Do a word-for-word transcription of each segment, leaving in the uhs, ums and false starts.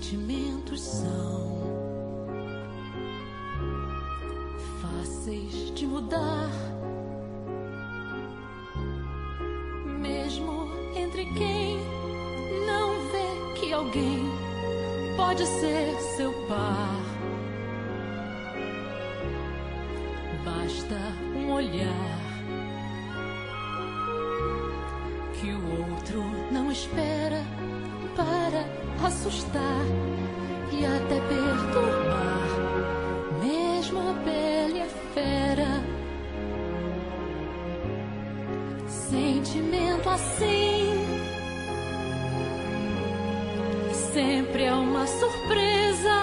Sentimentos são fáceis de mudar, mesmo entre quem não vê que alguém pode ser seu par. Basta um olhar que o outro não espera para assustar e até perturbar, mesmo a bela e a fera. Sentimento assim sempre é uma surpresa.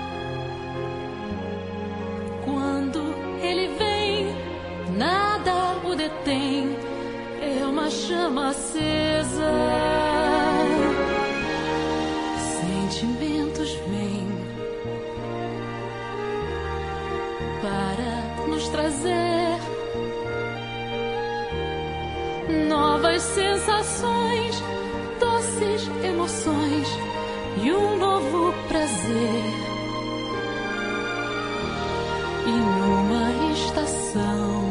Quando ele vem, nada o detém, é uma chama acesa. Sentimentos vêm para nos trazer novas sensações, doces emoções e um novo prazer. E numa estação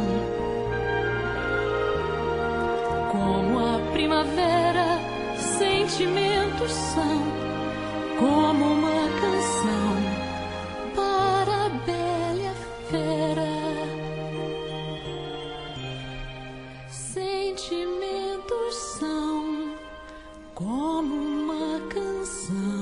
como a primavera, sentimentos são como uma canção para a bela e a fera. Sentimentos são como uma canção.